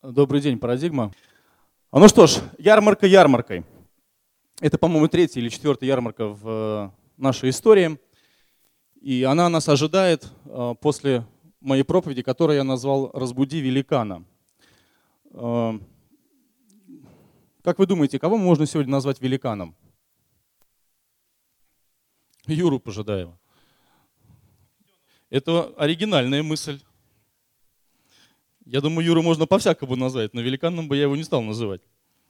Добрый день, Парадигма. Ну что ж, ярмарка ярмаркой. Это, по-моему, третья или четвертая ярмарка в нашей истории. И она нас ожидает после моей проповеди, которую я назвал «Разбуди великана». Как вы думаете, кого можно сегодня назвать великаном? Юру Пожидаева. Это оригинальная мысль. Я думаю, Юру можно по-всякому назвать, но великаном бы я его не стал называть.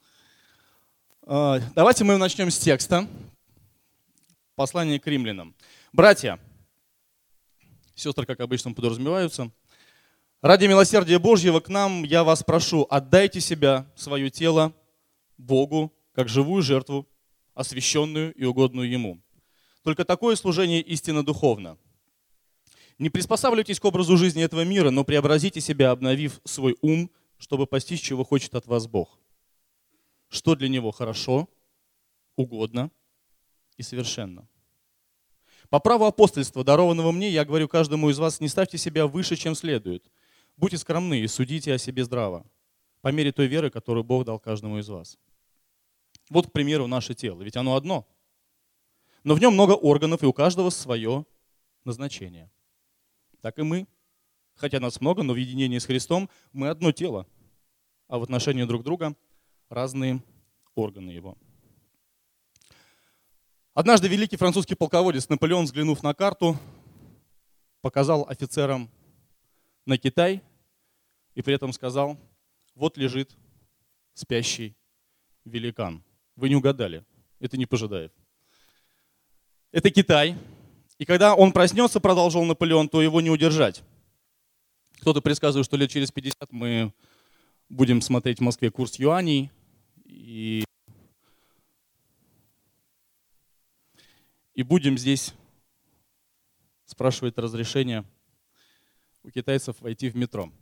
Давайте мы начнем с текста. Послание к римлянам. Братья, сестры, как обычно, подразумеваются. Ради милосердия Божьего к нам я вас прошу, отдайте себя, свое тело, Богу, как живую жертву, освященную и угодную Ему. Только такое служение истинно духовно. Не приспосабливайтесь к образу жизни этого мира, но преобразите себя, обновив свой ум, чтобы постичь, чего хочет от вас Бог. Что для Него хорошо, угодно и совершенно. По праву апостольства, дарованного мне, я говорю каждому из вас, не ставьте себя выше, чем следует. Будьте скромны и судите о себе здраво, по мере той веры, которую Бог дал каждому из вас. Вот, к примеру, наше тело, ведь оно одно. Но в нем много органов, и у каждого свое назначение. Так и мы. Хотя нас много, но в единении с Христом мы одно тело, а в отношении друг друга разные органы Его. Однажды великий французский полководец Наполеон, взглянув на карту, показал офицерам на Китай и при этом сказал: вот лежит спящий великан. Вы не угадали, это не Пожидаев. Это Китай. И когда он проснется, продолжил Наполеон, то его не удержать. Кто-то предсказывает, что лет через 50 мы будем смотреть в Москве курс юаней и будем здесь спрашивать разрешение у китайцев войти в метро.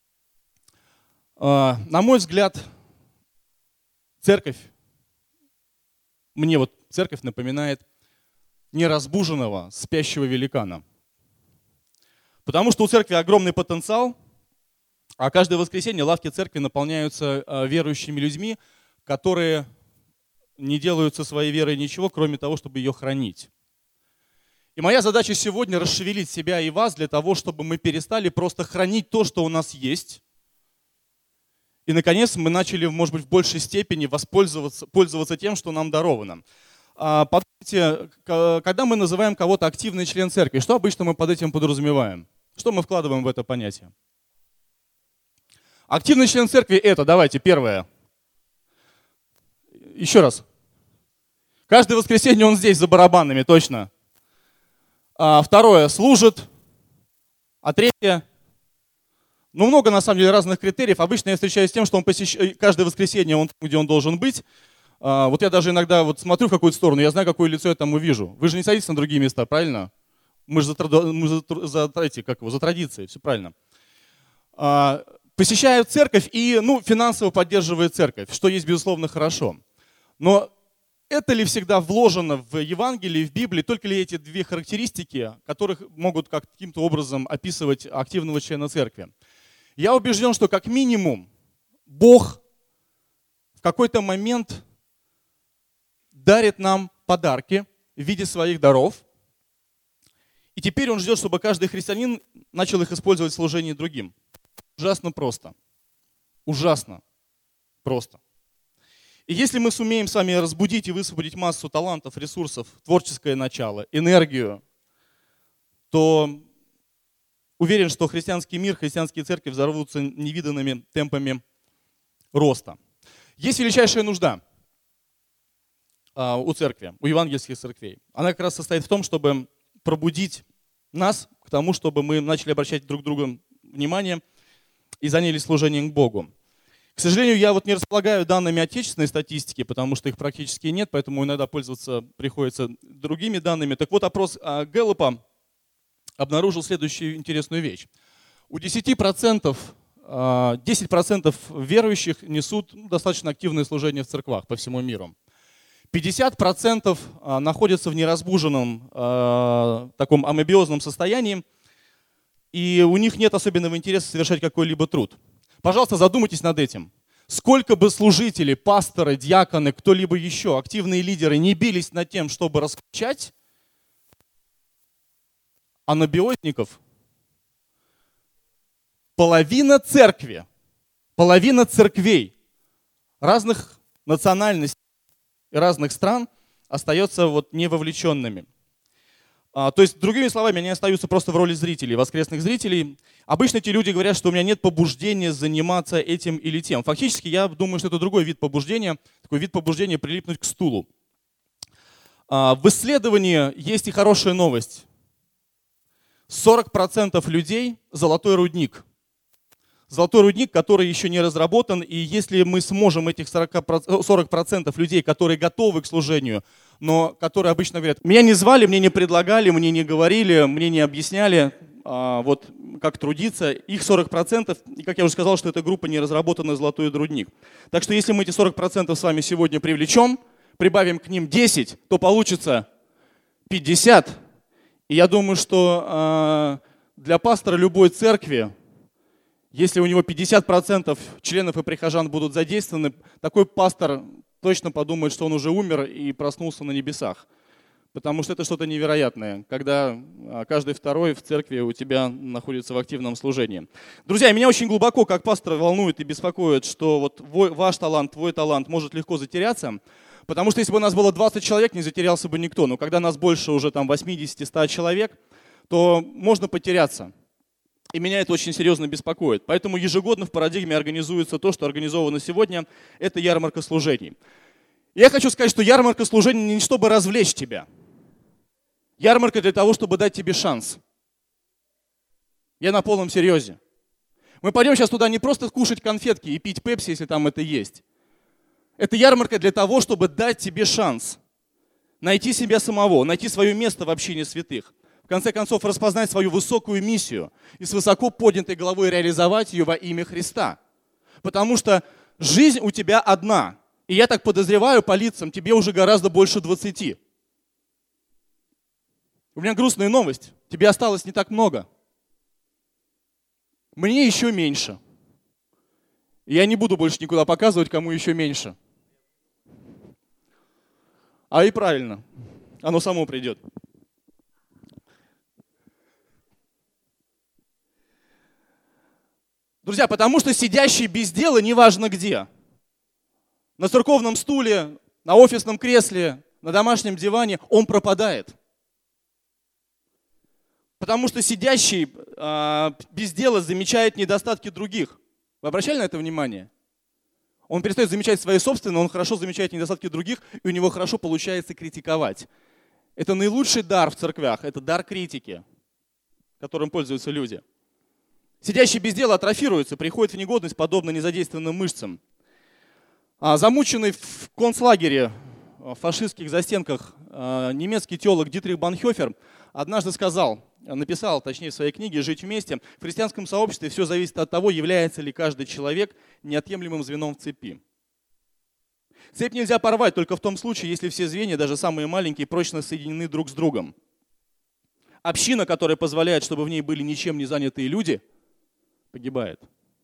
На мой взгляд, мне церковь напоминает неразбуженного, спящего великана. Потому что у церкви огромный потенциал, а каждое воскресенье лавки церкви наполняются верующими людьми, которые не делают со своей верой ничего, кроме того, чтобы ее хранить. И моя задача сегодня расшевелить себя и вас для того, чтобы мы перестали просто хранить то, что у нас есть. И, наконец, мы начали, может быть, в большей степени пользоваться тем, что нам даровано. Подумайте, когда мы называем кого-то активный член церкви, что обычно мы под этим подразумеваем? Что мы вкладываем в это понятие? Активный член церкви — это, давайте, первое. Еще раз. Каждое воскресенье он здесь за барабанами, точно. Второе, служит. А третье, много на самом деле разных критериев. Обычно я встречаюсь с тем, что он каждое воскресенье он там, где он должен быть. Вот я даже иногда смотрю в какую-то сторону, я знаю, какое лицо я там увижу. Вы же не садитесь на другие места, правильно? Мы же за традицией, все правильно. Посещают церковь и финансово поддерживают церковь, что есть, безусловно, хорошо. Но это ли всегда вложено в Евангелие, в Библии, только ли эти две характеристики, которых могут каким-то образом описывать активного члена церкви? Я убежден, что как минимум Бог в какой-то момент дарит нам подарки в виде своих даров. И теперь Он ждет, чтобы каждый христианин начал их использовать в служении другим. Ужасно просто. Ужасно просто. И если мы сумеем с вами разбудить и высвободить массу талантов, ресурсов, творческое начало, энергию, то уверен, что христианский мир, христианские церкви взорвутся невиданными темпами роста. Есть величайшая нужда у церкви, у евангельских церквей. Она как раз состоит в том, чтобы пробудить нас к тому, чтобы мы начали обращать друг другу внимание и занялись служением к Богу. К сожалению, я не располагаю данными отечественной статистики, потому что их практически нет, поэтому иногда пользоваться приходится другими данными. Так вот, опрос Гэллопа обнаружил следующую интересную вещь. У 10% верующих несут достаточно активное служение в церквах по всему миру. 50% находятся в неразбуженном таком амебиозном состоянии, и у них нет особенного интереса совершать какой-либо труд. Пожалуйста, задумайтесь над этим. Сколько бы служители, пасторы, диаконы, кто-либо еще, активные лидеры не бились над тем, чтобы раскачать анабиозников, половина церкви, половина церквей разных национальностей и разных стран остается вот невовлеченными. То есть, другими словами, они остаются просто в роли зрителей, воскресных зрителей. Обычно эти люди говорят, что у меня нет побуждения заниматься этим или тем. Фактически, я думаю, что это другой вид побуждения, такой вид побуждения прилипнуть к стулу. В исследовании есть и хорошая новость. 40% людей – золотой рудник. Золотой рудник, который еще не разработан, и если мы сможем этих 40% людей, которые готовы к служению, но которые обычно говорят, меня не звали, мне не предлагали, мне не говорили, мне не объясняли, вот как трудиться, их 40%, и как я уже сказал, что эта группа не разработана золотой рудник. Так что если мы эти 40% с вами сегодня привлечем, прибавим к ним 10, то получится 50. И я думаю, что для пастора любой церкви, если у него 50% членов и прихожан будут задействованы, такой пастор точно подумает, что он уже умер и проснулся на небесах. Потому что это что-то невероятное, когда каждый второй в церкви у тебя находится в активном служении. Друзья, меня очень глубоко, как пастора, волнует и беспокоит, что вот ваш талант, твой талант может легко затеряться. Потому что если бы у нас было 20 человек, не затерялся бы никто. Но когда нас больше уже там 80-100 человек, то можно потеряться. И меня это очень серьезно беспокоит. Поэтому ежегодно в парадигме организуется то, что организовано сегодня, это ярмарка служений. Я хочу сказать, что ярмарка служений не чтобы развлечь тебя. Ярмарка для того, чтобы дать тебе шанс. Я на полном серьезе. Мы пойдем сейчас туда не просто кушать конфетки и пить пепси, если там это есть. Это ярмарка для того, чтобы дать тебе шанс найти себя самого, найти свое место в общине святых. В конце концов, распознать свою высокую миссию и с высоко поднятой головой реализовать ее во имя Христа. Потому что жизнь у тебя одна. И я так подозреваю по лицам, тебе уже гораздо больше 20. У меня грустная новость. Тебе осталось не так много. Мне еще меньше. И я не буду больше никуда показывать, кому еще меньше. А и правильно. Оно само придет. Друзья, потому что сидящий без дела неважно где. На церковном стуле, на офисном кресле, на домашнем диване, он пропадает. Потому что сидящий без дела замечает недостатки других. Вы обращали на это внимание? Он перестает замечать свои собственные, он хорошо замечает недостатки других, и у него хорошо получается критиковать. Это наилучший дар в церквях, это дар критики, которым пользуются люди. Сидящий без дела атрофируется, приходит в негодность, подобно незадействованным мышцам. Замученный в концлагере, в фашистских застенках, немецкий теолог Дитрих Бонхофер однажды написал в своей книге «Жить вместе». В христианском сообществе все зависит от того, является ли каждый человек неотъемлемым звеном в цепи. Цепь нельзя порвать только в том случае, если все звенья, даже самые маленькие, прочно соединены друг с другом. Община, которая позволяет, чтобы в ней были ничем не занятые люди, погибает.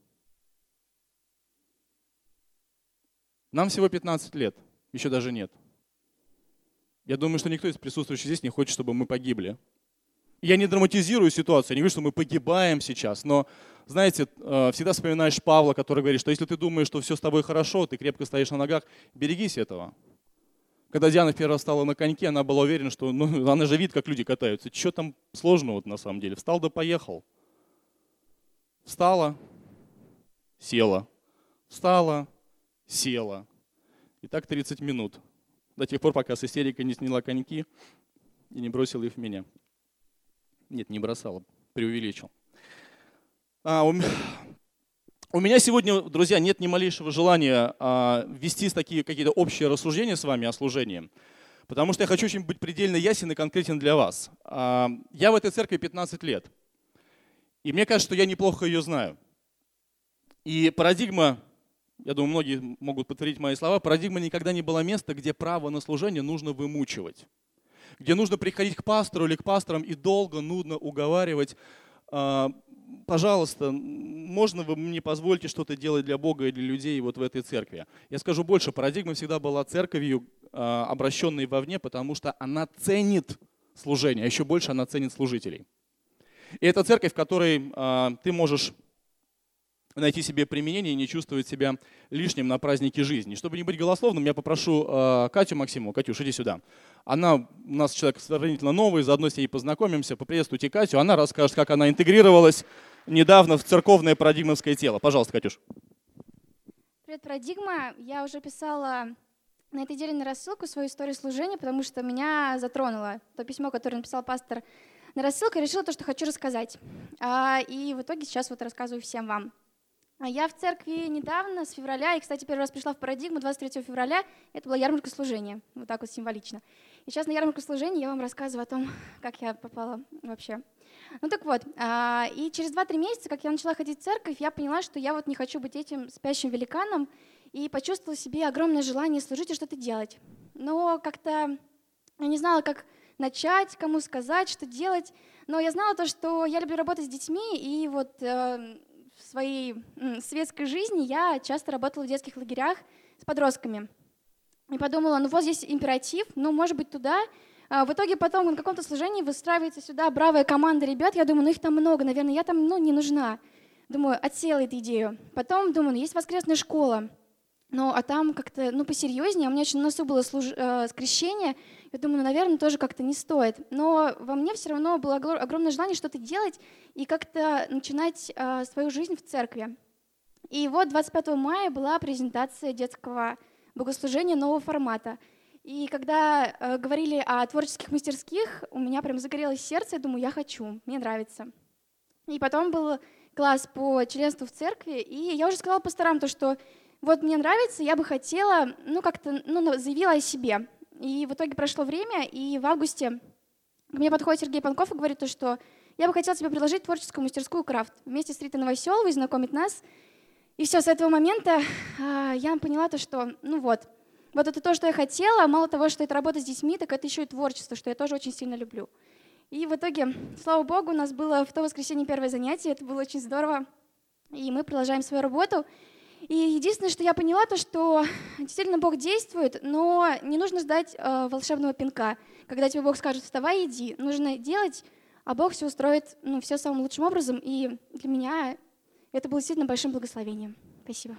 Нам всего 15 лет, еще даже нет. Я думаю, что никто из присутствующих здесь не хочет, чтобы мы погибли. Я не драматизирую ситуацию, я не говорю, что мы погибаем сейчас, но, знаете, всегда вспоминаешь Павла, который говорит, что если ты думаешь, что все с тобой хорошо, ты крепко стоишь на ногах, берегись этого. Когда Диана первый раз встала на коньки, она была уверена, что она же видит, как люди катаются. Что там сложного на самом деле? Встал да поехал. Встала, села. Встала, села. И так 30 минут. До тех пор, пока с истерикой не сняла коньки и не бросила их в меня. Нет, не бросала, преувеличил. У меня сегодня, друзья, нет ни малейшего желания вести такие какие-то общие рассуждения с вами о служении, потому что я хочу очень быть предельно ясен и конкретен для вас. Я в этой церкви 15 лет, и мне кажется, что я неплохо ее знаю. И парадигма, я думаю, многие могут подтвердить мои слова, парадигма никогда не была место, где право на служение нужно вымучивать, где нужно приходить к пастору или к пасторам и долго, нудно уговаривать, пожалуйста, можно вы мне позволите что-то делать для Бога и для людей вот в этой церкви? Я скажу больше, парадигма всегда была церковью, обращенной вовне, потому что она ценит служение, а еще больше она ценит служителей. И это церковь, в которой ты можешь найти себе применение и не чувствовать себя лишним на празднике жизни. Чтобы не быть голословным, я попрошу Катю Максимову. Катюш, иди сюда. Она у нас человек сравнительно новый, заодно с ней познакомимся. Поприветствуйте Катю. Она расскажет, как она интегрировалась недавно в церковное парадигмовское тело. Пожалуйста, Катюш. Привет, Парадигма. Я уже писала на этой неделе на рассылку свою историю служения, потому что меня затронуло то письмо, которое написал пастор на рассылку, и решила то, что хочу рассказать. И в итоге сейчас вот рассказываю всем вам. Я в церкви недавно, с февраля, и, кстати, первый раз пришла в Парадигму 23 февраля, это была ярмарка служения, вот так вот символично. И сейчас на ярмарку служения я вам рассказываю о том, как я попала вообще. Ну так вот, и через 2-3 месяца, как я начала ходить в церковь, я поняла, что я вот не хочу быть этим спящим великаном, и почувствовала в себе огромное желание служить и что-то делать. Но как-то я не знала, как начать, кому сказать, что делать, но я знала то, что я люблю работать с детьми, и вот в своей светской жизни я часто работала в детских лагерях с подростками. И подумала, ну вот здесь императив, ну может быть туда. В итоге потом на каком-то служении выстраивается сюда бравая команда ребят. Я думаю, ну их там много, наверное, я там не нужна. Думаю, отсеяла эту идею. Потом думаю, ну есть воскресная школа. Ну, а там как-то, посерьезнее. У меня очень на носу было скрещение. Я думаю, ну, наверное, тоже как-то не стоит. Но во мне все равно было огромное желание что-то делать и как-то начинать свою жизнь в церкви. И вот 25 мая была презентация детского богослужения нового формата. И когда говорили о творческих мастерских, у меня прям загорелось сердце. Я думаю, я хочу, мне нравится. И потом был класс по членству в церкви. И я уже сказала пасторам то, что вот мне нравится, я бы хотела, заявила о себе. И в итоге прошло время, и в августе ко мне подходит Сергей Панков и говорит то, что я бы хотела тебе предложить творческую мастерскую «Крафт» вместе с Ритой Новоселовой, знакомить нас. И все, с этого момента я поняла то, что, вот это то, что я хотела. Мало того, что это работа с детьми, так это еще и творчество, что я тоже очень сильно люблю. И в итоге, слава Богу, у нас было в то воскресенье первое занятие, это было очень здорово. И мы продолжаем свою работу. И единственное, что я поняла, то, что действительно Бог действует, но не нужно ждать волшебного пинка. Когда тебе Бог скажет, вставай, иди, нужно делать, а Бог все устроит все самым лучшим образом. И для меня это было действительно большим благословением. Спасибо.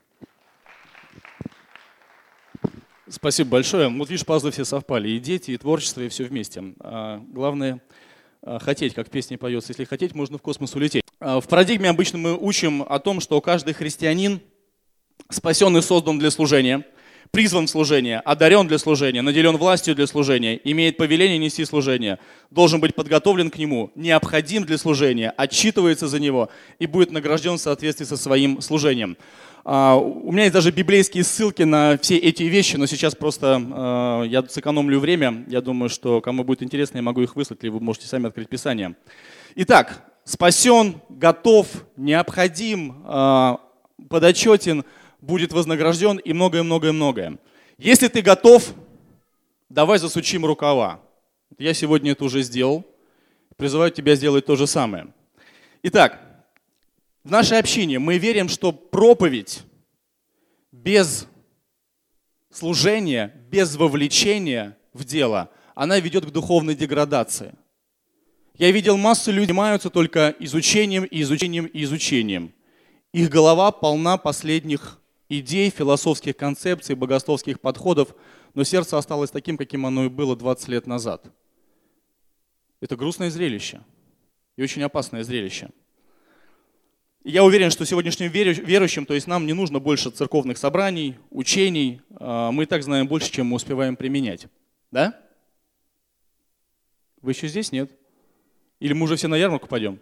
Спасибо большое. Вот видишь, пазлы все совпали. И дети, и творчество, и все вместе. Главное хотеть, как в песне поется. Если хотеть, можно в космос улететь. В парадигме обычно мы учим о том, что каждый христианин спасен и создан для служения, призван в служение, одарен для служения, наделен властью для служения, имеет повеление нести служение, должен быть подготовлен к нему, необходим для служения, отчитывается за него и будет награжден в соответствии со своим служением. У меня есть даже библейские ссылки на все эти вещи, но сейчас просто я сэкономлю время. Я думаю, что кому будет интересно, я могу их выслать, или вы можете сами открыть Писание. Итак, спасен, готов, необходим, подотчетен, будет вознагражден и многое-многое-многое. Если ты готов, давай засучим рукава. Я сегодня это уже сделал. Призываю тебя сделать то же самое. Итак, в нашей общине мы верим, что проповедь без служения, без вовлечения в дело, она ведет к духовной деградации. Я видел массу людей, занимаются только изучением и изучением и изучением. Их голова полна последних идей, философских концепций, богословских подходов, но сердце осталось таким, каким оно и было 20 лет назад. Это грустное зрелище и очень опасное зрелище. И я уверен, что сегодняшним верующим, то есть нам не нужно больше церковных собраний, учений, мы и так знаем больше, чем мы успеваем применять. Да? Вы еще здесь? Нет? Или мы уже все на ярмарку пойдем?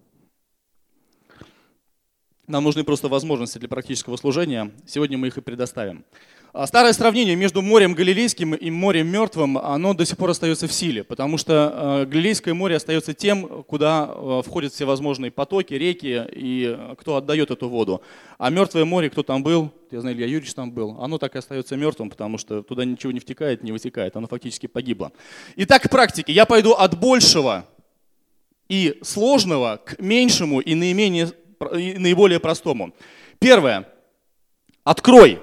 Нам нужны просто возможности для практического служения. Сегодня мы их и предоставим. Старое сравнение между морем Галилейским и морем Мертвым, оно до сих пор остается в силе, потому что Галилейское море остается тем, куда входят всевозможные потоки, реки и кто отдает эту воду. А Мертвое море, кто там был, я знаю, Илья Юрьевич там был, оно так и остается мертвым, потому что туда ничего не втекает, не вытекает, оно фактически погибло. Итак, к практике. Я пойду от большего и сложного к меньшему и наиболее простому. Первое. Открой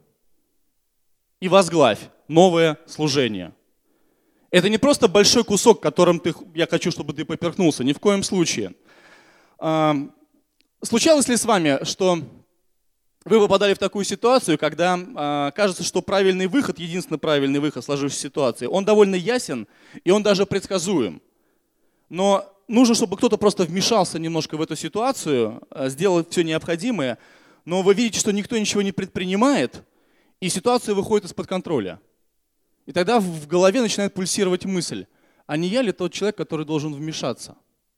и возглавь новое служение. Это не просто большой кусок, которым я хочу, чтобы ты поперхнулся, ни в коем случае. Случалось ли с вами, что вы попадали в такую ситуацию, когда кажется, что правильный выход, единственный правильный выход в сложившейся ситуации, он довольно ясен и он даже предсказуем. Но нужно, чтобы кто-то просто вмешался немножко в эту ситуацию, сделал все необходимое, но вы видите, что никто ничего не предпринимает, и ситуация выходит из-под контроля. И тогда в голове начинает пульсировать мысль, а не я ли тот человек, который должен вмешаться?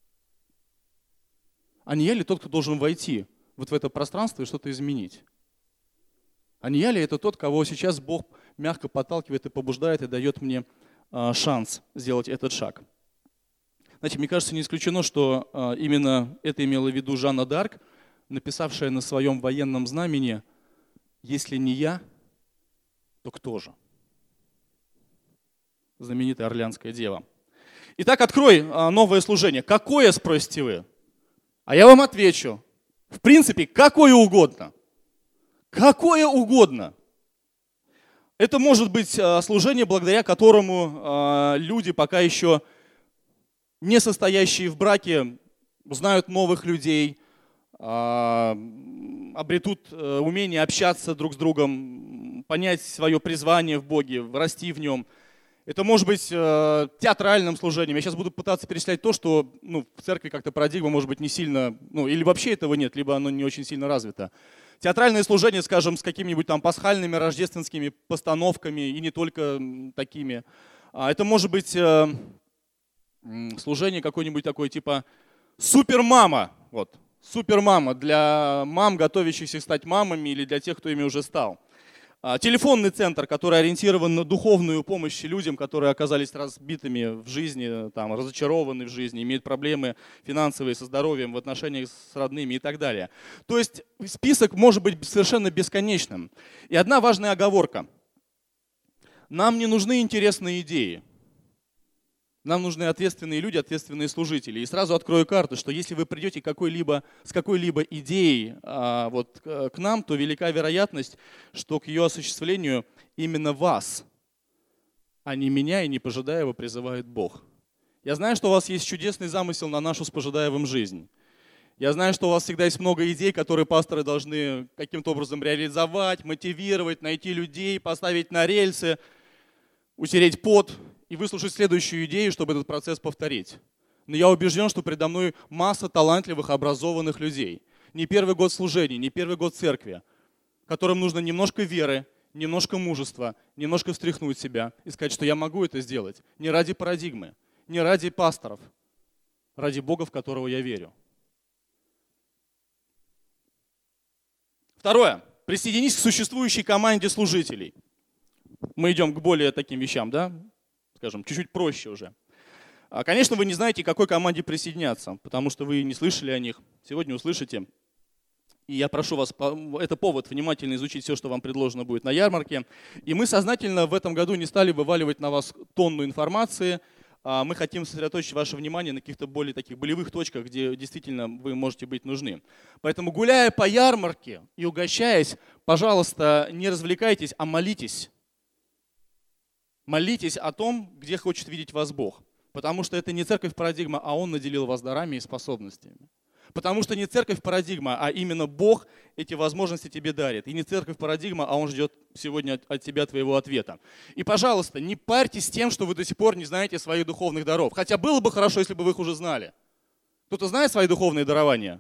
А не я ли тот, кто должен войти вот в это пространство и что-то изменить? А не я ли это тот, кого сейчас Бог мягко подталкивает и побуждает, и дает мне шанс сделать этот шаг? Знаете, мне кажется, не исключено, что именно это имела в виду Жанна д'Арк, написавшая на своем военном знамени: «Если не я, то кто же?» Знаменитая Орлеанская дева. Итак, открой новое служение. Какое, спросите вы? А я вам отвечу. В принципе, какое угодно. Какое угодно. Это может быть служение, благодаря которому люди, пока еще не состоящие в браке, узнают новых людей, обретут умение общаться друг с другом, понять свое призвание в Боге, расти в нем. Это может быть театральным служением. Я сейчас буду пытаться перечислять то, что в церкви как-то парадигма может быть не сильно, или вообще этого нет, либо оно не очень сильно развито. Театральное служение, скажем, с какими-нибудь там пасхальными, рождественскими постановками и не только такими. Это может быть служение какое-нибудь такое типа супермама. Вот. Супермама для мам, готовящихся стать мамами, или для тех, кто ими уже стал. Телефонный центр, который ориентирован на духовную помощь людям, которые оказались разбитыми в жизни, там, разочарованы в жизни, имеют проблемы финансовые со здоровьем, в отношениях с родными и так далее. То есть список может быть совершенно бесконечным. И одна важная оговорка. Нам не нужны интересные идеи. Нам нужны ответственные люди, ответственные служители. И сразу открою карту, что если вы придете с какой-либо идеей к нам, то велика вероятность, что к ее осуществлению именно вас, а не меня и не Пожидаева, призывает Бог. Я знаю, что у вас есть чудесный замысел на нашу с Пожидаевым жизнь. Я знаю, что у вас всегда есть много идей, которые пасторы должны каким-то образом реализовать, мотивировать, найти людей, поставить на рельсы, утереть пот и выслушать следующую идею, чтобы этот процесс повторить. Но я убежден, что передо мной масса талантливых, образованных людей. Не первый год служения, не первый год церкви, которым нужно немножко веры, немножко мужества, немножко встряхнуть себя и сказать, что я могу это сделать. Не ради парадигмы, не ради пасторов, ради Бога, в которого я верю. Второе. Присоединись к существующей команде служителей. Мы идем к более таким вещам, да? Скажем, чуть-чуть проще уже. Конечно, вы не знаете, к какой команде присоединяться, потому что вы не слышали о них. Сегодня услышите. И я прошу вас, это повод внимательно изучить все, что вам предложено будет на ярмарке. И мы сознательно в этом году не стали вываливать на вас тонну информации. Мы хотим сосредоточить ваше внимание на каких-то более таких болевых точках, где действительно вы можете быть нужны. Поэтому, гуляя по ярмарке и угощаясь, пожалуйста, не развлекайтесь, а молитесь. Молитесь о том, где хочет видеть вас Бог. Потому что это не церковь парадигма, а Он наделил вас дарами и способностями. Потому что не церковь парадигма, а именно Бог эти возможности тебе дарит. И не церковь парадигма, а Он ждет сегодня от тебя твоего ответа. И, пожалуйста, не парьтесь тем, что вы до сих пор не знаете своих духовных даров. Хотя было бы хорошо, если бы вы их уже знали. Кто-то знает свои духовные дарования?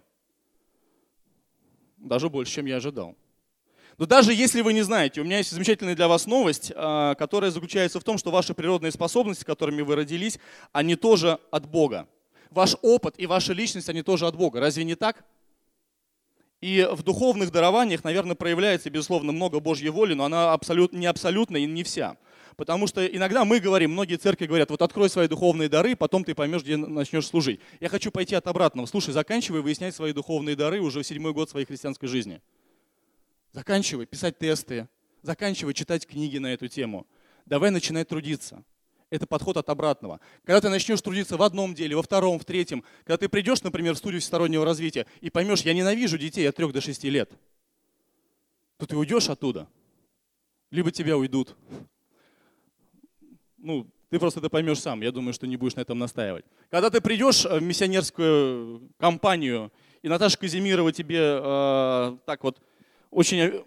Даже больше, чем я ожидал. Но даже если вы не знаете, у меня есть замечательная для вас новость, которая заключается в том, что ваши природные способности, которыми вы родились, они тоже от Бога. Ваш опыт и ваша личность, они тоже от Бога. Разве не так? И в духовных дарованиях, наверное, проявляется, безусловно, много Божьей воли, но она не абсолютно и не вся. Потому что иногда мы говорим, многие церкви говорят, вот открой свои духовные дары, потом ты поймешь, где начнешь служить. Я хочу пойти от обратного. Слушай, заканчивай выяснять свои духовные дары уже в 7-й год своей христианской жизни. Заканчивай писать тесты, заканчивай читать книги на эту тему. Давай начинай трудиться. Это подход от обратного. Когда ты начнешь трудиться в одном деле, во втором, в третьем, когда ты придешь, например, в студию всестороннего развития и поймешь, я ненавижу детей от 3 до 6 лет, то ты уйдешь оттуда, либо тебя уйдут. Ну, ты просто это поймешь сам, я думаю, что не будешь на этом настаивать. Когда ты придешь в миссионерскую компанию, и Наташа Казимирова тебе так вот очень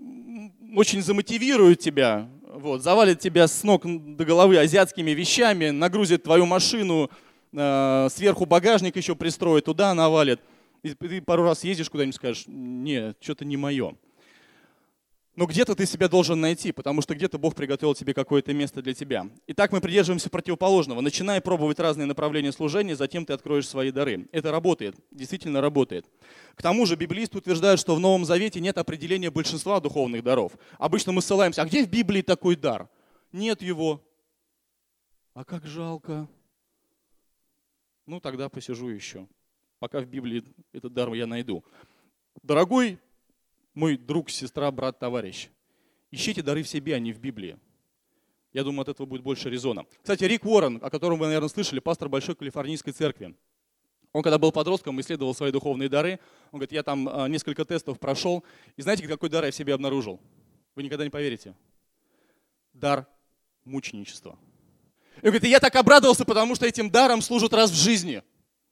замотивирует тебя, вот, завалит тебя с ног до головы азиатскими вещами, нагрузит твою машину, сверху багажник еще пристроит, туда навалит. И ты пару раз ездишь куда-нибудь и скажешь, нет, что-то не мое. Но где-то ты себя должен найти, потому что где-то Бог приготовил тебе какое-то место для тебя. Итак, мы придерживаемся противоположного. Начинай пробовать разные направления служения, затем ты откроешь свои дары. Это работает, действительно работает. К тому же библеисты утверждают, что в Новом Завете нет определения большинства духовных даров. Обычно мы ссылаемся, а где в Библии такой дар? Нет его. А как жалко. Ну, тогда посижу еще. Пока в Библии этот дар я найду. Дорогой мой друг, сестра, брат, товарищ, ищите дары в себе, а не в Библии. Я думаю, от этого будет больше резона. Кстати, Рик Уоррен, о котором вы, наверное, слышали, пастор Большой Калифорнийской церкви. Он, когда был подростком, исследовал свои духовные дары. Он говорит, я там несколько тестов прошел. И знаете, какой дар я в себе обнаружил? Вы никогда не поверите. Дар мученичества. И он говорит, я так обрадовался, потому что этим даром служат раз в жизни.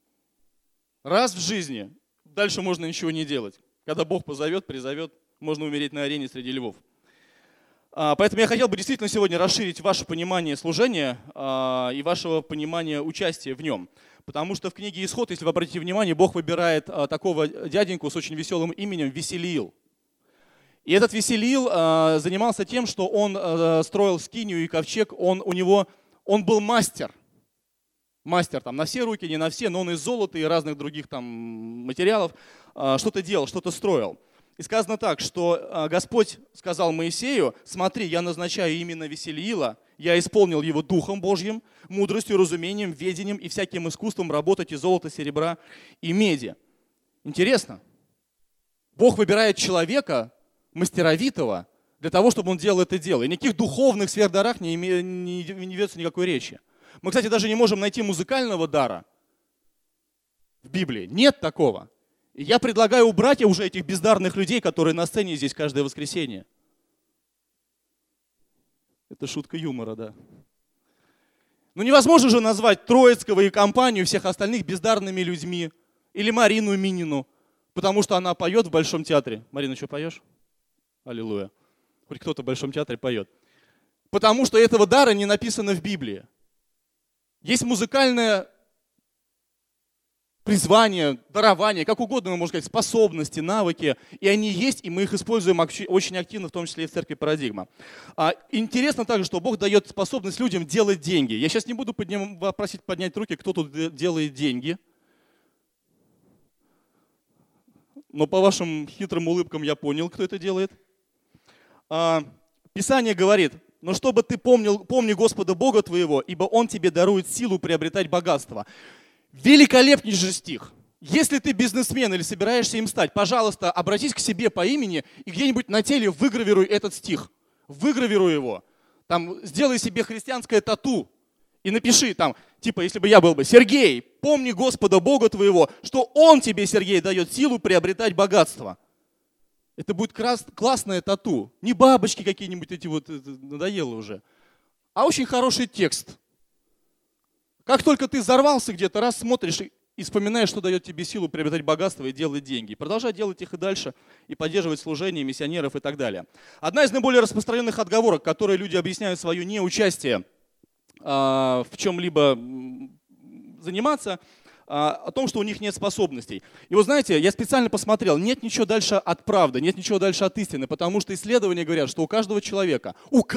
Раз в жизни. Дальше можно ничего не делать. Когда Бог позовет, призовет, можно умереть на арене среди львов. Поэтому я хотел бы действительно сегодня расширить ваше понимание служения и вашего понимания участия в нем. Потому что в книге «Исход», если вы обратите внимание, Бог выбирает такого дяденьку с очень веселым именем Веселиил. И этот Веселиил занимался тем, что он строил скинию и ковчег, он был мастер. Мастер там на все руки, не на все, но он из золота и разных других там материалов что-то делал, что-то строил. И сказано так, что Господь сказал Моисею, смотри, я назначаю именно Веселиила, я исполнил его Духом Божьим, мудростью, разумением, ведением и всяким искусством работать из золота, серебра и меди. Интересно. Бог выбирает человека мастеровитого для того, чтобы он делал это дело. И никаких духовных сверхдарах не ведется никакой речи. Мы, кстати, даже не можем найти музыкального дара в Библии. Нет такого. И я предлагаю убрать уже этих бездарных людей, которые на сцене здесь каждое воскресенье. Это шутка юмора, да. Ну невозможно же назвать Троицкого и компанию всех остальных бездарными людьми. Или Марину Минину, потому что она поет в Большом театре. Марина, что поешь? Аллилуйя. Хоть кто-то в Большом театре поет. Потому что этого дара не написано в Библии. Есть музыкальное призвание, дарование, как угодно, можно сказать, способности, навыки. И они есть, и мы их используем очень активно, в том числе и в церкви «Парадигма». Интересно также, что Бог дает способность людям делать деньги. Я сейчас не буду просить поднять руки, кто тут делает деньги. Но по вашим хитрым улыбкам я понял, кто это делает. Писание говорит, но чтобы ты помни Господа Бога твоего, ибо Он тебе дарует силу приобретать богатство. Великолепнейший стих. Если ты бизнесмен или собираешься им стать, пожалуйста, обратись к себе по имени и где-нибудь на теле выгравируй этот стих. Выгравируй его. Там, сделай себе христианское тату и напиши там, типа, если бы я был бы, Сергей, помни Господа Бога твоего, что Он тебе, Сергей, дает силу приобретать богатство. Это будет классное тату. Не бабочки какие-нибудь эти вот, надоело уже. А очень хороший текст. Как только ты взорвался где-то, раз смотришь и вспоминаешь, что дает тебе силу приобретать богатство и делать деньги. Продолжай делать их и дальше, и поддерживать служение миссионеров и так далее. Одна из наиболее распространенных отговорок, которой люди объясняют свое неучастие в чем-либо заниматься, о том, что у них нет способностей. И вот знаете, я специально посмотрел, нет ничего дальше от правды, нет ничего дальше от истины, потому что исследования говорят, что у каждого человека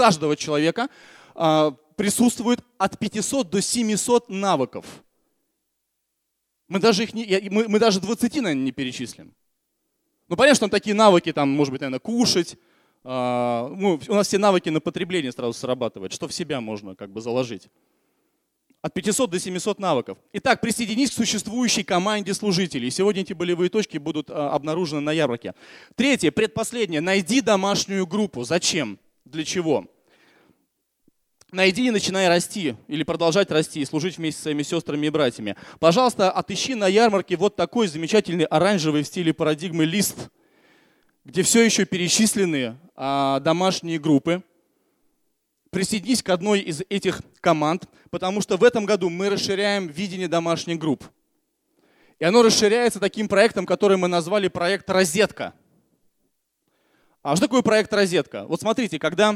присутствует от 500 до 700 навыков. Мы даже 20, наверное, не перечислим. Ну, понятно, что там такие навыки, там, может быть, наверное, кушать. У нас все навыки на потребление сразу срабатывают, что в себя можно как бы заложить. От 500 до 700 навыков. Итак, присоединись к существующей команде служителей. Сегодня эти болевые точки будут обнаружены на ярмарке. Третье, предпоследнее. Найди домашнюю группу. Зачем? Для чего? найди и начинай расти, или продолжать расти, и служить вместе с своими сестрами и братьями. Пожалуйста, отыщи на ярмарке вот такой замечательный оранжевый в стиле парадигмы лист, где все еще перечислены домашние группы. Присоединись к одной из этих команд, потому что в этом году мы расширяем видение домашних групп. И оно расширяется таким проектом, который мы назвали проект «Розетка». А что такое проект «Розетка»? Вот смотрите, когда...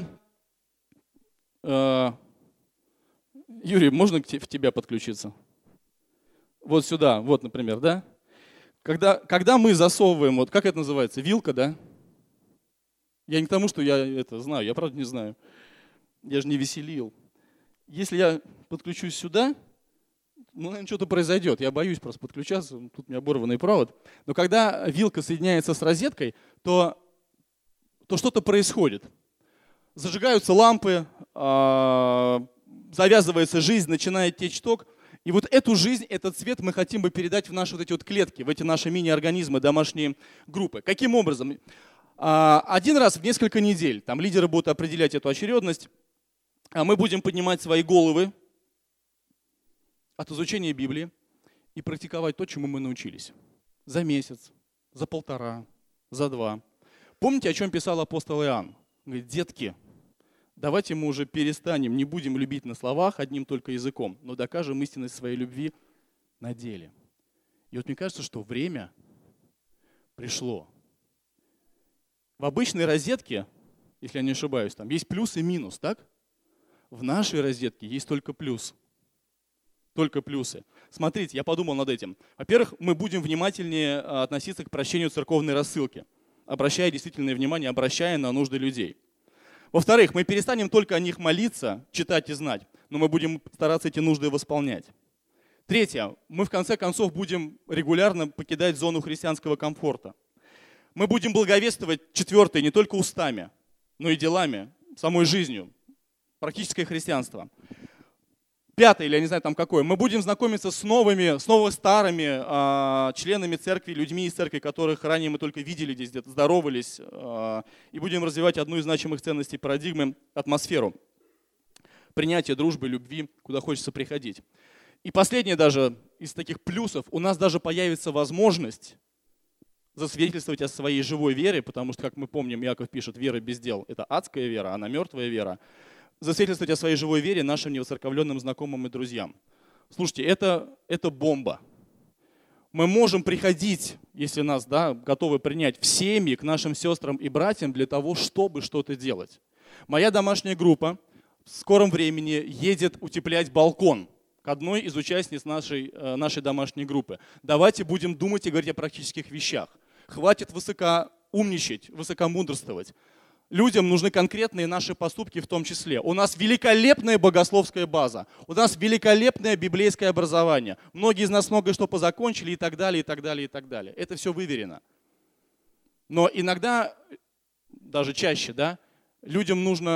Юрий, можно в тебя подключиться? Вот сюда, вот, например, да? Когда мы засовываем, вот как это называется, вилка, да? Я не к тому, что я это знаю, я правда не знаю. Я же не веселил. Если я подключусь сюда, ну, наверное, что-то произойдет. Я боюсь просто подключаться, тут у меня оборванный провод. Но когда вилка соединяется с розеткой, то что-то происходит. Зажигаются лампы, завязывается жизнь, начинает течь ток. И вот эту жизнь, этот свет мы хотим бы передать в наши вот эти вот клетки, в эти наши мини-организмы, домашние группы. Каким образом? Один раз в несколько недель, там лидеры будут определять эту очередность, мы будем поднимать свои головы от изучения Библии и практиковать то, чему мы научились. За месяц, за полтора, за два. Помните, о чем писал апостол Иоанн? Он говорит: детки, давайте мы уже перестанем, не будем любить на словах одним только языком, но докажем истинность своей любви на деле. И вот мне кажется, что время пришло. В обычной розетке, если я не ошибаюсь, там есть плюс и минус, так? В нашей розетке есть только плюс. Только плюсы. Смотрите, я подумал над этим. Во-первых, мы будем внимательнее относиться к прощению церковной рассылки, обращая действительное внимание, обращая на нужды людей. Во-вторых, мы перестанем только о них молиться, читать и знать, но мы будем стараться эти нужды восполнять. Третье, мы в конце концов будем регулярно покидать зону христианского комфорта. Мы будем благовествовать, четвертое, не только устами, но и делами, самой жизнью. Практическое христианство. Пятое, или я не знаю там какое, мы будем знакомиться с новыми, старыми членами церкви, людьми из церкви, которых ранее мы только видели здесь, где-то здоровались, и будем развивать одну из значимых ценностей парадигмы – атмосферу. Принятие дружбы, любви, куда хочется приходить. И последнее даже из таких плюсов, у нас даже появится возможность засвидетельствовать о своей живой вере, потому что, как мы помним, Иаков пишет, вера без дел – это адская вера, она мертвая вера. Засвидетельствовать о своей живой вере нашим невоцерковленным знакомым и друзьям. Слушайте, это бомба. Мы можем приходить, если нас готовы принять, в семьи к нашим сестрам и братьям для того, чтобы что-то делать. Моя домашняя группа в скором времени едет утеплять балкон к одной из участниц нашей домашней группы. Давайте будем думать и говорить о практических вещах. Хватит высокоумничать, высокомудрствовать. Людям нужны конкретные наши поступки в том числе. У нас великолепная богословская база, у нас великолепное библейское образование. Многие из нас многое что позакончили и так далее, и так далее, и так далее. Это все выверено. Но иногда, даже чаще, люди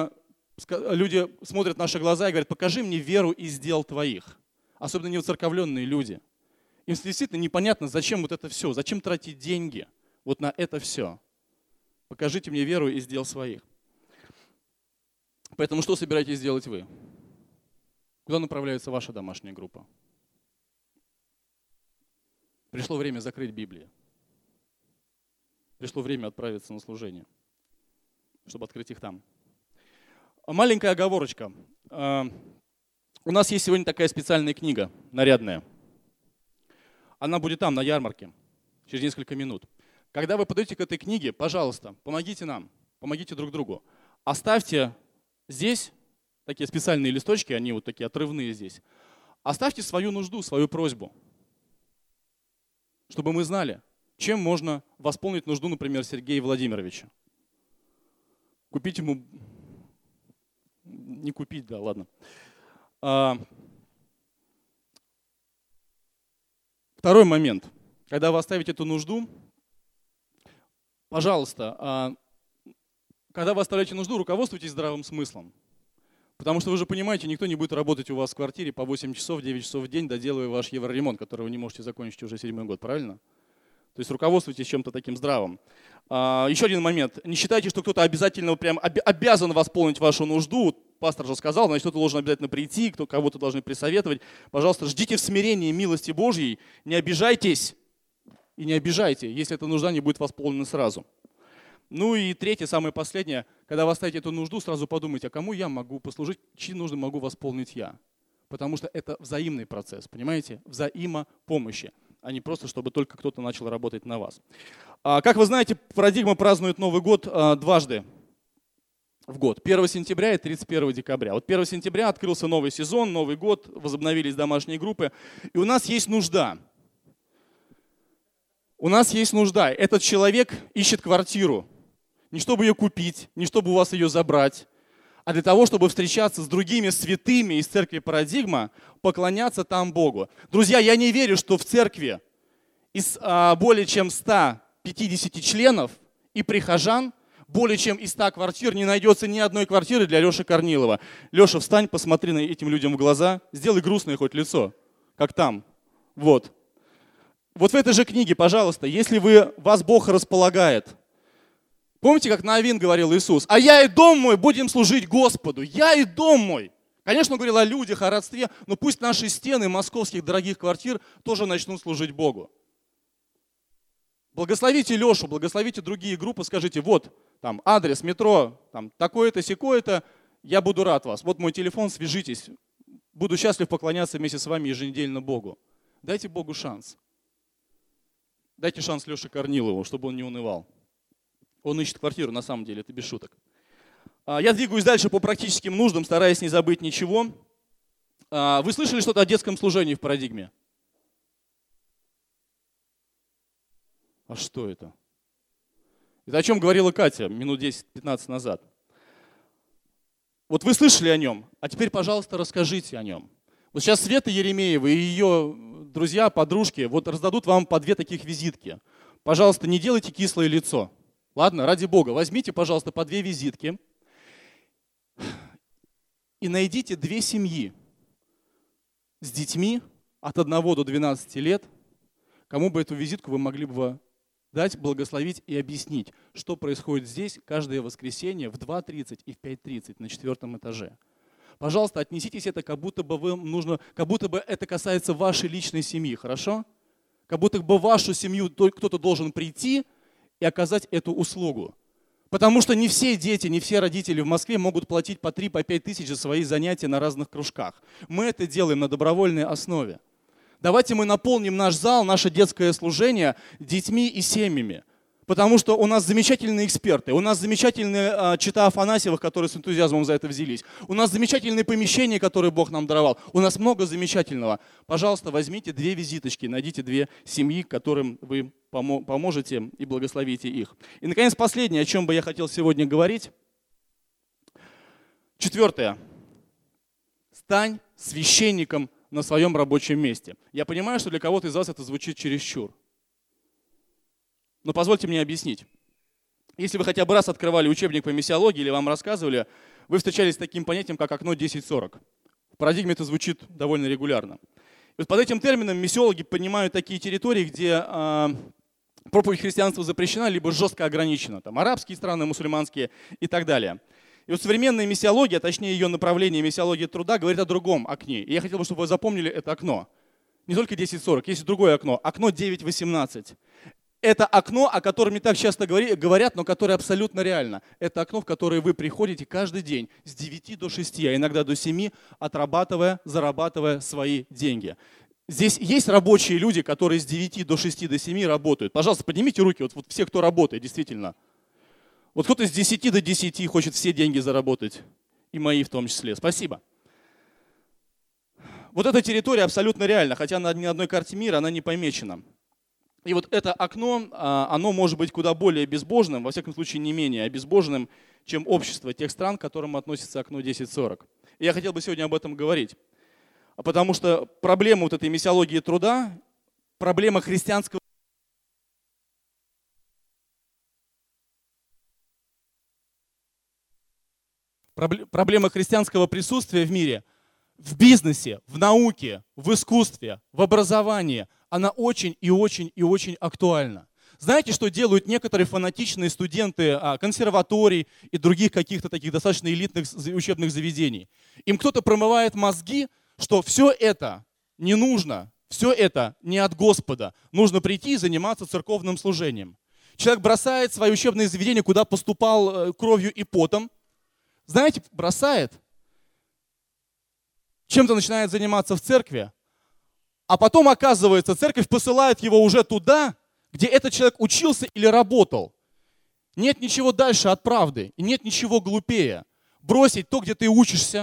смотрят в наши глаза и говорят: покажи мне веру из дел твоих. Особенно невоцерковленные люди. Им действительно непонятно, зачем вот это все, зачем тратить деньги вот на это все. Покажите мне веру из дел своих. Поэтому что собираетесь делать вы? Куда направляется ваша домашняя группа? Пришло время закрыть Библию. Пришло время отправиться на служение, чтобы открыть их там. Маленькая оговорочка. У нас есть сегодня такая специальная книга, нарядная. Она будет там, на ярмарке, через несколько минут. Когда вы подойдете к этой книге, пожалуйста, помогите нам, помогите друг другу. Оставьте здесь такие специальные листочки, они вот такие отрывные здесь. Оставьте свою нужду, свою просьбу, чтобы мы знали, чем можно восполнить нужду, например, Сергея Владимировича. Купить ему... Не купить, да, ладно. Второй момент. Когда вы оставите эту нужду, пожалуйста, когда вы оставляете нужду, руководствуйтесь здравым смыслом. Потому что вы же понимаете, никто не будет работать у вас в квартире по 8 часов, 9 часов в день, доделывая ваш евроремонт, который вы не можете закончить уже 7-й год, правильно? То есть руководствуйтесь чем-то таким здравым. Еще один момент. Не считайте, что кто-то обязательно прям обязан восполнить вашу нужду пастор же сказал, значит, кто-то должен обязательно прийти, кого-то должны присоветовать. Пожалуйста, ждите в смирении милости Божьей, не обижайтесь и не обижайте, если эта нужда не будет восполнена сразу. Ну и третье, самое последнее, когда вы оставите эту нужду, сразу подумайте, а кому я могу послужить, чьи нужды могу восполнить я. Потому что это взаимный процесс, понимаете, взаимопомощи, а не просто, чтобы только кто-то начал работать на вас. Как вы знаете, Парадигма празднует Новый год дважды в год. 1 сентября и 31 декабря. Вот 1 сентября открылся новый сезон, Новый год, возобновились домашние группы. И у нас есть нужда. У нас есть нужда. Этот человек ищет квартиру. Не чтобы ее купить, не чтобы у вас ее забрать, а для того, чтобы встречаться с другими святыми из церкви Парадигма, поклоняться там Богу. Друзья, я не верю, что в церкви из более чем 150 членов и прихожан, более чем из 100 квартир не найдется ни одной квартиры для Леши Корнилова. Леша, встань, посмотри на этим людям в глаза, сделай грустное хоть лицо, как там. Вот. Вот в этой же книге, пожалуйста, если вас Бог располагает. Помните, как Навин говорил Иисус? «А я и дом мой будем служить Господу». Я и дом мой. Конечно, он говорил о людях, о родстве, но пусть наши стены московских дорогих квартир тоже начнут служить Богу. Благословите Лешу, благословите другие группы, скажите, вот там адрес, метро, там такое-то, сякое-то, я буду рад вас. Вот мой телефон, свяжитесь. Буду счастлив поклоняться вместе с вами еженедельно Богу. Дайте Богу шанс. Дайте шанс Леше Корнилову, чтобы он не унывал. Он ищет квартиру, на самом деле, это без шуток. Я двигаюсь дальше по практическим нуждам, стараясь не забыть ничего. Вы слышали что-то о детском служении в Парадигме? А что это? Это о чем говорила Катя минут 10-15 назад. Вот вы слышали о нем, а теперь, пожалуйста, расскажите о нем. Вот сейчас Света Еремеева и ее друзья, подружки вот раздадут вам по 2 таких визитки. Пожалуйста, не делайте кислое лицо. Ладно, ради Бога, возьмите, пожалуйста, по 2 визитки и найдите 2 семьи с детьми от 1 до 12 лет, кому бы эту визитку вы могли бы дать, благословить и объяснить, что происходит здесь каждое воскресенье в 2:30 и в 5:30 на 4 этаже. Пожалуйста, отнеситесь это, как будто бы это касается вашей личной семьи, хорошо? Как будто бы в вашу семью кто-то должен прийти и оказать эту услугу. Потому что не все дети, не все родители в Москве могут платить по 3-5 тысяч за свои занятия на разных кружках. Мы это делаем на добровольной основе. Давайте мы наполним наш зал, наше детское служение детьми и семьями. Потому что у нас замечательные эксперты, у нас замечательные чета Афанасьевых, которые с энтузиазмом за это взялись. У нас замечательные помещения, которые Бог нам даровал. У нас много замечательного. Пожалуйста, возьмите 2 визиточки, найдите 2 семьи, которым вы поможете и благословите их. И, наконец, последнее, о чем бы я хотел сегодня говорить. 4. Стань священником на своем рабочем месте. Я понимаю, что для кого-то из вас это звучит чересчур. Но позвольте мне объяснить. Если вы хотя бы раз открывали учебник по миссиологии или вам рассказывали, вы встречались с таким понятием, как окно 10:40. В Парадигме это звучит довольно регулярно. И вот под этим термином миссиологи понимают такие территории, где проповедь христианства запрещена, либо жестко ограничена. Там арабские страны, мусульманские и так далее. И вот современная миссиология, точнее ее направление миссиологии труда, говорит о другом окне. И я хотел бы, чтобы вы запомнили это окно. Не только 10:40, есть и другое окно. Окно 9:18. Это окно, о котором не так часто говорят, но которое абсолютно реально. Это окно, в которое вы приходите каждый день с 9 до 6, а иногда до 7, отрабатывая, зарабатывая свои деньги. Здесь есть рабочие люди, которые с 9 до 6 до 7 работают. Пожалуйста, поднимите руки, вот все, кто работает, действительно. Вот кто-то с 10 до 10 хочет все деньги заработать, и мои в том числе. Спасибо. Вот эта территория абсолютно реальна, хотя на ни одной карте мира она не помечена. И вот это окно, оно может быть куда более безбожным, во всяком случае не менее обезбоженным, чем общество тех стран, к которым относится окно 10:40. И я хотел бы сегодня об этом говорить. Потому что проблема вот этой миссиологии труда, проблема христианского присутствия в мире, в бизнесе, в науке, в искусстве, в образовании, она очень и очень и очень актуальна. Знаете, что делают некоторые фанатичные студенты консерваторий и других каких-то таких достаточно элитных учебных заведений? Им кто-то промывает мозги, что все это не нужно, все это не от Господа. Нужно прийти и заниматься церковным служением. Человек бросает свое учебное заведение, куда поступал кровью и потом. Знаете, бросает, чем-то начинает заниматься в церкви, а потом, оказывается, церковь посылает его уже туда, где этот человек учился или работал. Нет ничего дальше от правды, и нет ничего глупее. Бросить то, где ты учишься,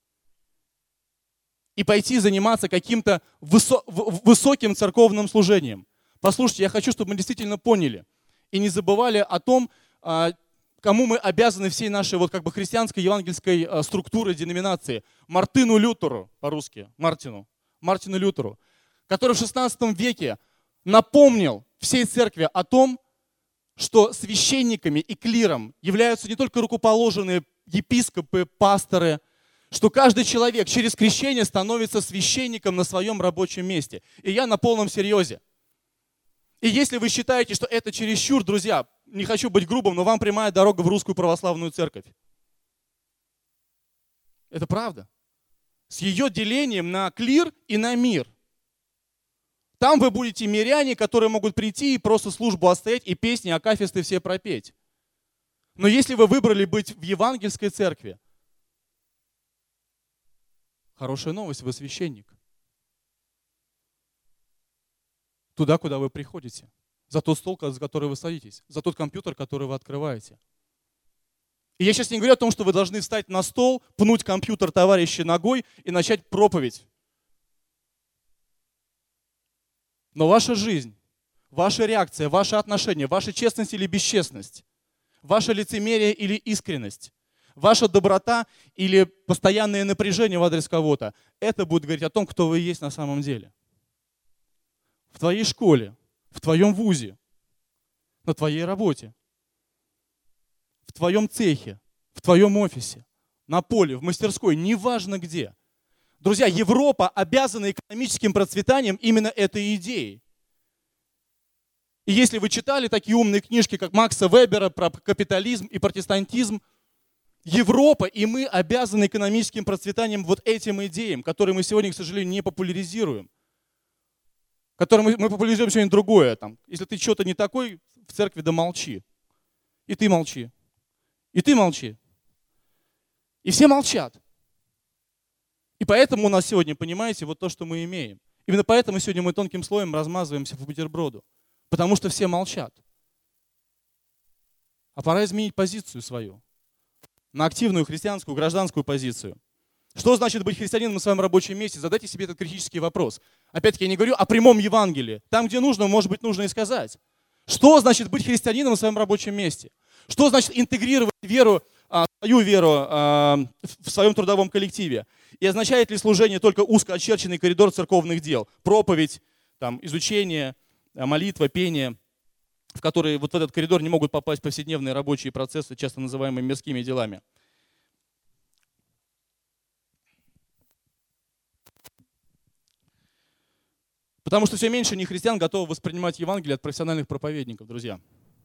и пойти заниматься каким-то высоким церковным служением. Послушайте, я хочу, чтобы мы действительно поняли и не забывали о том, кому мы обязаны всей нашей христианской евангельской структуры, деноминации. Мартину Лютеру, по-русски, Мартину Лютеру, который в 16 веке напомнил всей церкви о том, что священниками и клиром являются не только рукоположенные епископы, пасторы, что каждый человек через крещение становится священником на своем рабочем месте. И я на полном серьезе. И если вы считаете, что это чересчур, друзья, не хочу быть грубым, но вам прямая дорога в русскую православную церковь. Это правда. С ее делением на клир и на мир. Там вы будете миряне, которые могут прийти и просто службу отстоять, и песни, акафисты все пропеть. Но если вы выбрали быть в евангельской церкви, хорошая новость, вы священник. Туда, куда вы приходите. За тот стол, за который вы садитесь. За тот компьютер, который вы открываете. И я сейчас не говорю о том, что вы должны встать на стол, пнуть компьютер товарища ногой и начать проповедь. Но ваша жизнь, ваша реакция, ваши отношения, ваша честность или бесчестность, ваше лицемерие или искренность, ваша доброта или постоянное напряжение в адрес кого-то, это будет говорить о том, кто вы есть на самом деле. В твоей школе, в твоем вузе, на твоей работе, в твоем цехе, в твоем офисе, на поле, в мастерской, неважно где. Друзья, Европа обязана экономическим процветанием именно этой идеей. И если вы читали такие умные книжки, как Макса Вебера про капитализм и протестантизм, Европа и мы обязаны экономическим процветанием вот этим идеям, которые мы сегодня, к сожалению, не популяризируем. Которые мы популяризируем сегодня другое. Если ты что-то не такой в церкви, да молчи. И ты молчи. И ты молчи. И все молчат. И поэтому у нас сегодня, понимаете, вот то, что мы имеем. Именно поэтому сегодня мы тонким слоем размазываемся по бутерброду. Потому что все молчат. А пора изменить позицию свою. На активную христианскую, гражданскую позицию. Что значит быть христианином на своем рабочем месте? Задайте себе этот критический вопрос. Опять-таки, я не говорю о прямом Евангелии. Там, где нужно, может быть, нужно и сказать. Что значит быть христианином на своем рабочем месте? Что значит интегрировать веру, свою веру в своем трудовом коллективе? И означает ли служение только узко очерченный коридор церковных дел? Проповедь, изучение, молитва, пение, в которые вот в этот коридор не могут попасть повседневные рабочие процессы, часто называемые мирскими делами. Потому что все меньше нехристиан готовы воспринимать Евангелие от профессиональных проповедников, друзья.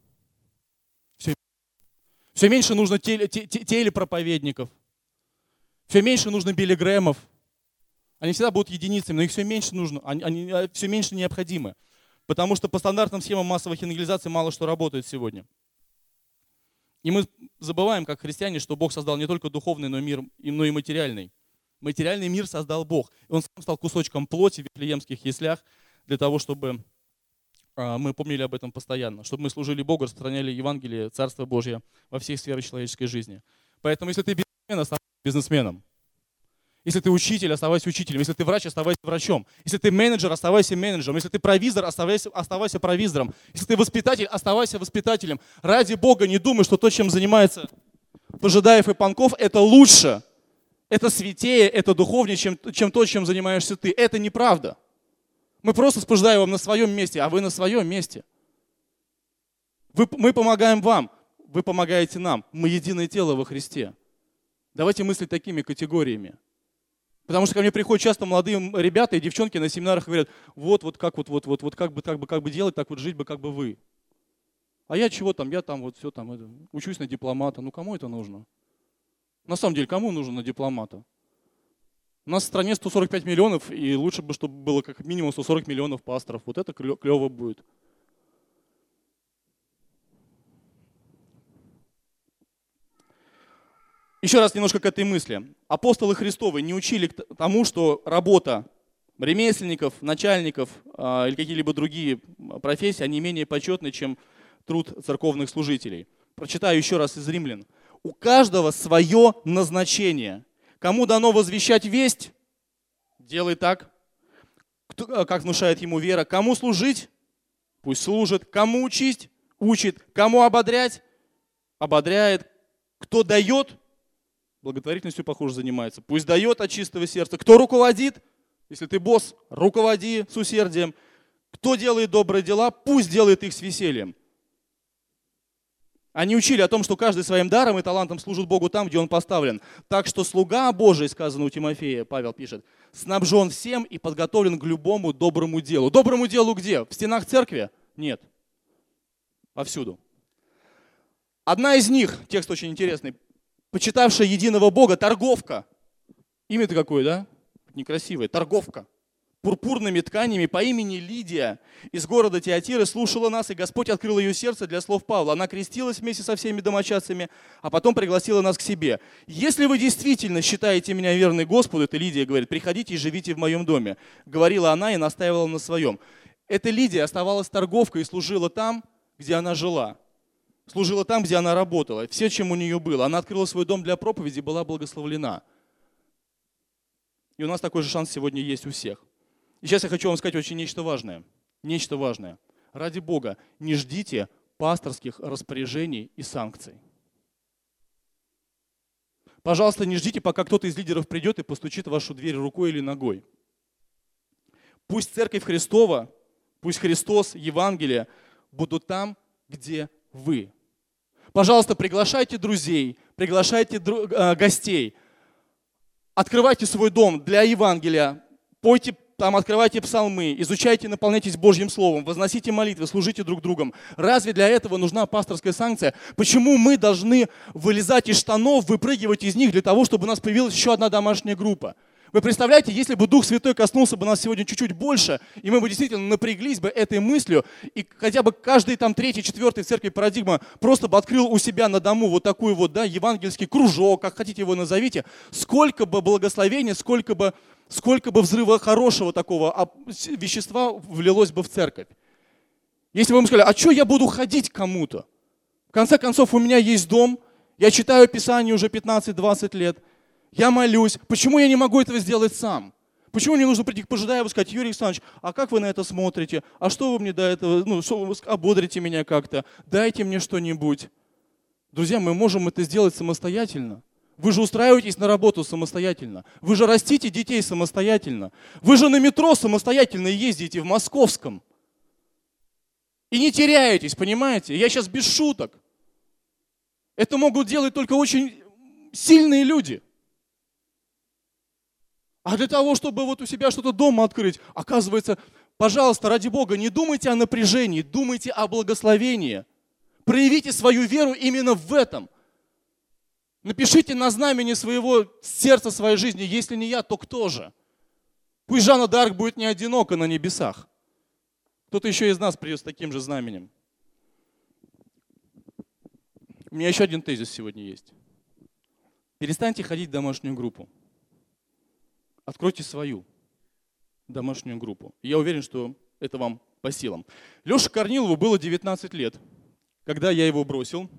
Все меньше нужно телепроповедников. Все меньше нужно Билли Грэмов. Они всегда будут единицами, но их все меньше нужно, они все меньше необходимы. Потому что по стандартным схемам массовой евангелизации мало что работает сегодня. И мы забываем, как христиане, что Бог создал не только духовный мир, но и материальный. Материальный мир создал Бог. И Он сам стал кусочком плоти в вифлеемских яслях для того, чтобы мы помнили об этом постоянно, чтобы мы служили Богу, распространяли Евангелие, Царство Божье во всех сферах человеческой жизни. Поэтому, если ты бизнесмен, оставайся бизнесменом. Если ты учитель, оставайся учителем. Если ты врач, оставайся врачом. Если ты менеджер, оставайся менеджером. Если ты провизор, оставайся провизором. Если ты воспитатель, оставайся воспитателем. Ради Бога не думай, что то, чем занимается Пожидаев и Панков, это лучше, это святее, это духовнее, чем то, чем занимаешься ты. Это неправда. Мы просто с Пожидаевым на своем месте, а вы на своем месте. Мы помогаем вам, вы помогаете нам. Мы единое тело во Христе. Давайте мыслить такими категориями. Потому что ко мне приходят часто молодые ребята и девчонки на семинарах и говорят, как бы делать, так вот жить бы, как бы вы. А я чего там, я там вот все там, учусь на дипломата. Ну кому это нужно? На самом деле, кому нужно на дипломата? У нас в стране 145 миллионов, и лучше бы, чтобы было как минимум 140 миллионов пасторов. Вот это клево будет. Еще раз немножко к этой мысли. Апостолы Христовы не учили тому, что работа ремесленников, начальников или какие-либо другие профессии, они менее почетны, чем труд церковных служителей. Прочитаю еще раз из Римлян. У каждого свое назначение. Кому дано возвещать весть, делай так, как внушает ему вера. Кому служить, пусть служит. Кому учить, учит. Кому ободрять, ободряет. Кто дает, благотворительностью, похоже, занимается. Пусть дает от чистого сердца. Кто руководит, если ты босс, руководи с усердием. Кто делает добрые дела, пусть делает их с весельем. Они учили о том, что каждый своим даром и талантом служит Богу там, где он поставлен. Так что слуга Божий, сказано у Тимофея, Павел пишет, снабжен всем и подготовлен к любому доброму делу. Доброму делу где? В стенах церкви? Нет. Повсюду. Одна из них, текст очень интересный, почитавшая единого Бога, торговка. Имя-то какое, да? Некрасивое. Торговка. Пурпурными тканями по имени Лидия из города Тиатиры слушала нас, и Господь открыл ее сердце для слов Павла. Она крестилась вместе со всеми домочадцами, а потом пригласила нас к себе. «Если вы действительно считаете меня верной Господу», это Лидия говорит, «приходите и живите в моем доме», говорила она и настаивала на своем. Эта Лидия оставалась торговкой и служила там, где она жила. Служила там, где она работала. Все, чем у нее было. Она открыла свой дом для проповеди и была благословлена. И у нас такой же шанс сегодня есть у всех. И сейчас я хочу вам сказать очень нечто важное. Нечто важное. Ради Бога, не ждите пасторских распоряжений и санкций. Пожалуйста, не ждите, пока кто-то из лидеров придет и постучит в вашу дверь рукой или ногой. Пусть Церковь Христова, пусть Христос, Евангелие будут там, где вы. Пожалуйста, приглашайте друзей, приглашайте гостей. Открывайте свой дом для Евангелия. Пойте там, открывайте псалмы, изучайте, наполняйтесь Божьим Словом, возносите молитвы, служите друг другом. Разве для этого нужна пасторская санкция? Почему мы должны вылезать из штанов, выпрыгивать из них для того, чтобы у нас появилась еще одна домашняя группа? Вы представляете, если бы Дух Святой коснулся бы нас сегодня чуть-чуть больше, и мы бы действительно напряглись бы этой мыслью, и хотя бы каждый там третий, четвертый в церкви Парадигма просто бы открыл у себя на дому вот такой вот, да, евангельский кружок, как хотите его назовите, сколько бы благословения, сколько бы взрыва хорошего такого вещества влилось бы в церковь. Если бы мы сказали, а что я буду ходить к кому-то? В конце концов, у меня есть дом, я читаю Писание уже 15-20 лет, я молюсь. Почему я не могу этого сделать сам? Почему мне нужно прийти к Пожидаеву и сказать, Юрий Александрович, а как вы на это смотрите? А что вы мне до этого, что вы ободрите меня как-то? Дайте мне что-нибудь. Друзья, мы можем это сделать самостоятельно. Вы же устраиваетесь на работу самостоятельно. Вы же растите детей самостоятельно. Вы же на метро самостоятельно ездите в Московском. И не теряетесь, понимаете? Я сейчас без шуток. Это могут делать только очень сильные люди. А для того, чтобы вот у себя что-то дома открыть, оказывается, пожалуйста, ради Бога, не думайте о напряжении, думайте о благословении. Проявите свою веру именно в этом. Напишите на знамени своего сердца, своей жизни, если не я, то кто же? Пусть Жанна д'Арк будет не одинока на небесах. Кто-то еще из нас придет с таким же знаменем. У меня еще один тезис сегодня есть. Перестаньте ходить в домашнюю группу. Откройте свою домашнюю группу. Я уверен, что это вам по силам. Леше Корнилову было 19 лет, когда я его бросил.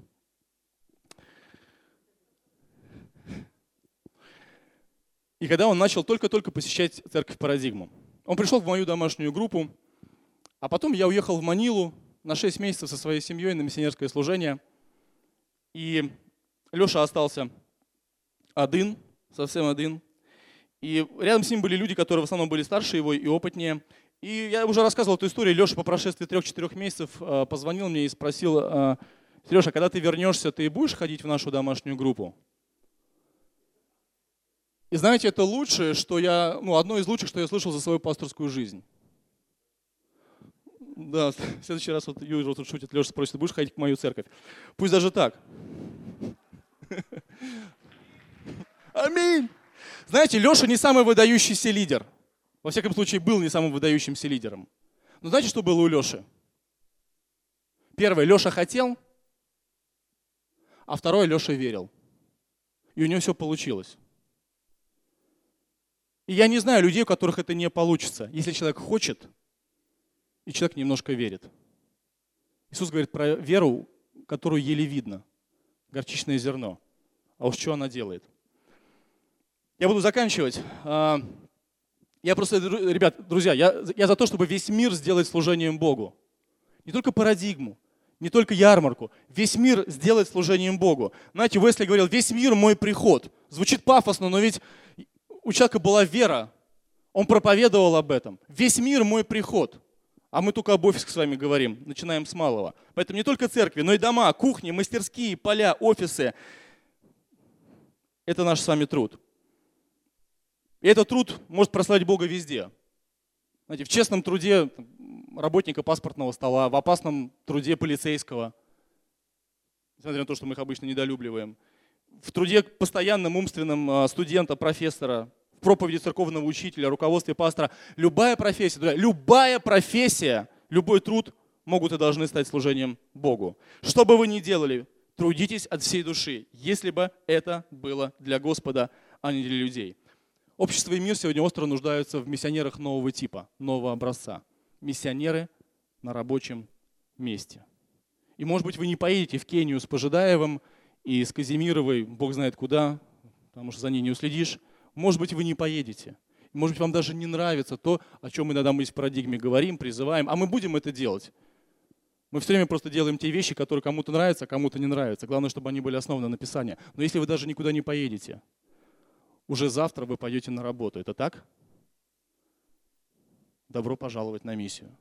И когда он начал только-только посещать церковь Парадигму. Он пришел в мою домашнюю группу, а потом я уехал в Манилу на 6 месяцев со своей семьей на миссионерское служение. И Леша остался один, совсем один. И рядом с ним были люди, которые в основном были старше его и опытнее. И я уже рассказывал эту историю. Леша по прошествии 3-4 месяцев позвонил мне и спросил, Сережа, когда ты вернешься, ты будешь ходить в нашу домашнюю группу? И знаете, это лучшее, что одно из лучших, что я слышал за свою пасторскую жизнь. Да, в следующий раз вот Юра тут шутит, Леша спросит, будешь ходить в мою церковь? Пусть даже так. Аминь. Знаете, Леша не самый выдающийся лидер. Во всяком случае, был не самым выдающимся лидером. Но знаете, что было у Леши? Первое, Леша хотел, а второе, Леша верил. И у него все получилось. И я не знаю людей, у которых это не получится. Если человек хочет, и человек немножко верит. Иисус говорит про веру, которую еле видно. Горчичное зерно. А уж что она делает? Я буду заканчивать. Я просто, ребят, друзья, я за то, чтобы весь мир сделать служением Богу. Не только парадигму, не только ярмарку. Весь мир сделать служением Богу. Знаете, Уэсли говорил, весь мир мой приход. Звучит пафосно, но ведь у человека была вера. Он проповедовал об этом. Весь мир мой приход. А мы только об офисах с вами говорим. Начинаем с малого. Поэтому не только церкви, но и дома, кухни, мастерские, поля, офисы. Это наш с вами труд. И этот труд может прославить Бога везде. Знаете, в честном труде работника паспортного стола, в опасном труде полицейского, несмотря на то, что мы их обычно недолюбливаем, в труде постоянном умственном студента, профессора, в проповеди церковного учителя, руководстве пастора. Любая профессия, друзья, любая профессия, любой труд могут и должны стать служением Богу. Что бы вы ни делали, трудитесь от всей души, если бы это было для Господа, а не для людей. Общество и мир сегодня остро нуждаются в миссионерах нового типа, нового образца. Миссионеры на рабочем месте. И, может быть, вы не поедете в Кению с Пожидаевым и с Казимировой, Бог знает куда, потому что за ней не уследишь. Может быть, вы не поедете. Может быть, вам даже не нравится то, о чем иногда мы здесь в парадигме говорим, призываем, а мы будем это делать. Мы все время просто делаем те вещи, которые кому-то нравятся, а кому-то не нравятся. Главное, чтобы они были основаны на Писании. Но если вы даже никуда не поедете, уже завтра вы пойдете на работу. Это так? Добро пожаловать на миссию.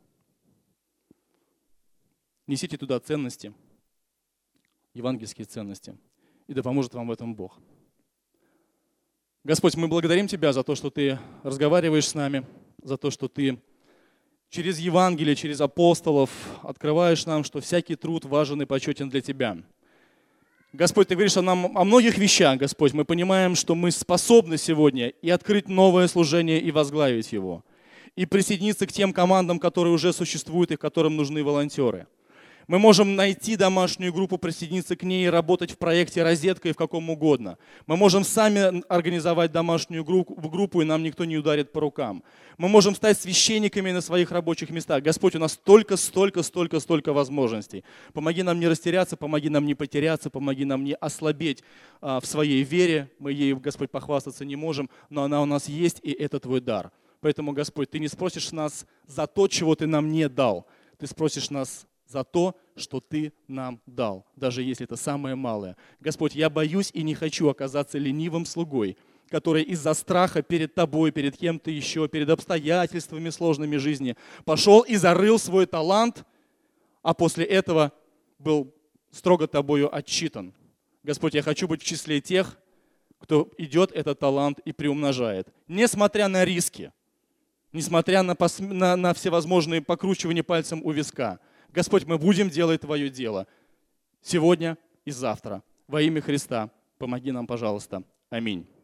Несите туда ценности, евангельские ценности, и да поможет вам в этом Бог. Господь, мы благодарим Тебя за то, что Ты разговариваешь с нами, за то, что Ты через Евангелие, через апостолов открываешь нам, что всякий труд важен и почетен для Тебя. Господь, Ты говоришь нам о многих вещах, Господь. Мы понимаем, что мы способны сегодня и открыть новое служение, и возглавить его. И присоединиться к тем командам, которые уже существуют и которым нужны волонтеры. Мы можем найти домашнюю группу, присоединиться к ней и работать в проекте «Розетка» и в каком угодно. Мы можем сами организовать домашнюю группу, и нам никто не ударит по рукам. Мы можем стать священниками на своих рабочих местах. Господь, у нас столько возможностей. Помоги нам не растеряться, помоги нам не потеряться, помоги нам не ослабеть в своей вере. Мы ей, Господь, похвастаться не можем, но она у нас есть, и это Твой дар. Поэтому, Господь, Ты не спросишь нас за то, чего Ты нам не дал. Ты спросишь нас за то, что Ты нам дал, даже если это самое малое. Господь, я боюсь и не хочу оказаться ленивым слугой, который из-за страха перед Тобой, перед кем-то еще, перед обстоятельствами сложными жизни пошел и зарыл свой талант, а после этого был строго Тобою отчитан. Господь, я хочу быть в числе тех, кто идет этот талант и приумножает, несмотря на риски, несмотря на всевозможные покручивания пальцем у виска. Господь, мы будем делать Твое дело сегодня и завтра. Во имя Христа помоги нам, пожалуйста. Аминь.